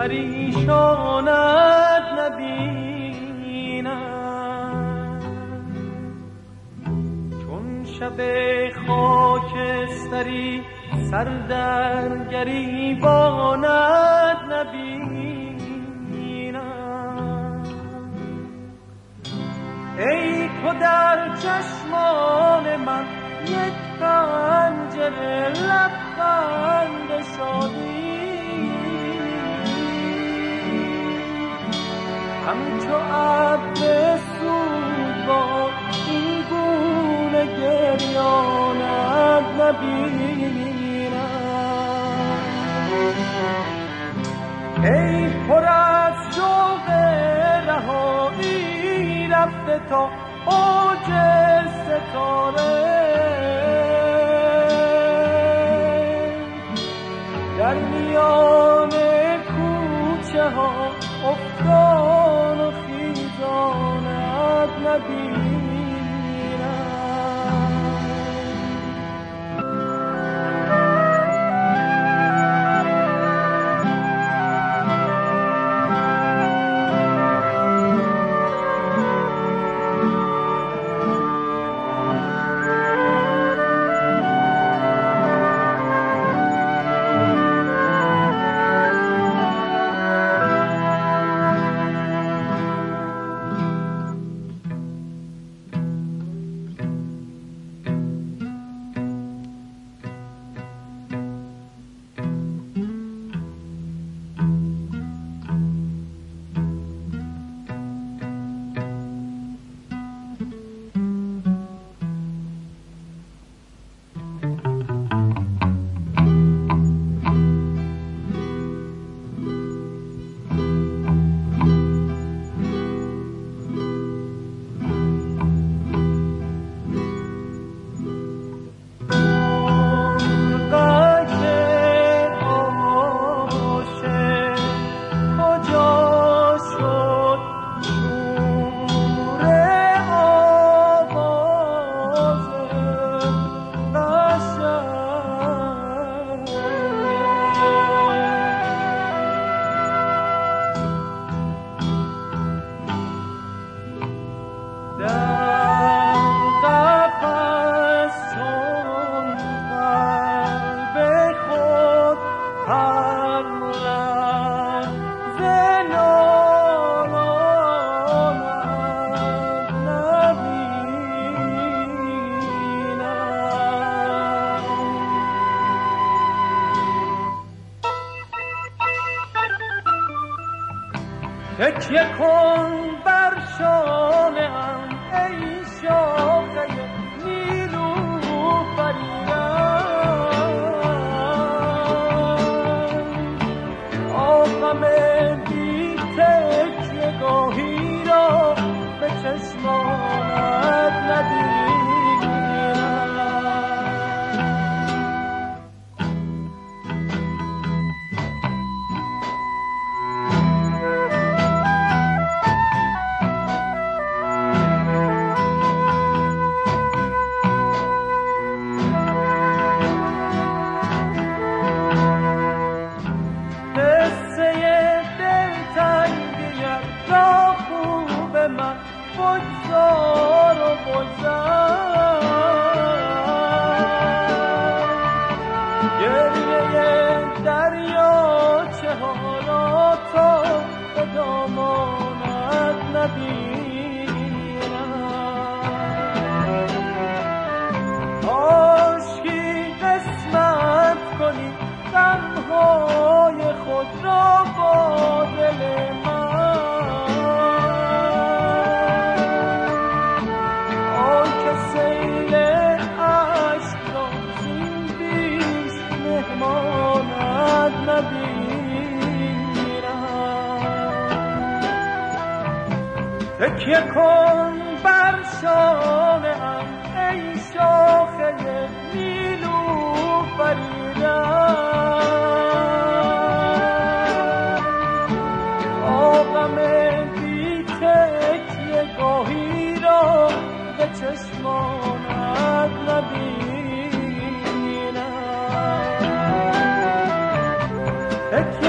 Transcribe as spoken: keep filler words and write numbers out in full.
پریشانت نبینم، چون شب خاکستری سر در گریبانت نبینم. ای تو در چشمان من یک پنجره لبخند شادی، همچو ابر سوزبار این گونه گریانت نبینم. ای پر از شوق رهایی رفته تا اوج ستاره، در میان کوچه ها افتان و خیزانت نبینم. تکیه کن بر شانه‌ام ای شاخه نیلوفریم، آغم بی تکیه گاهی را به چشمانت نبینم. بگذار و بگذر گریه دریاچه ها را تا به دامانت نبینم. کاشکی قسمت کنی غمهای خود را با دل من، تکیه کن بر شانه‌ام ای شاخه نیلوفریم، آغم بی تکیه گاهی را به چشمانت نبینم.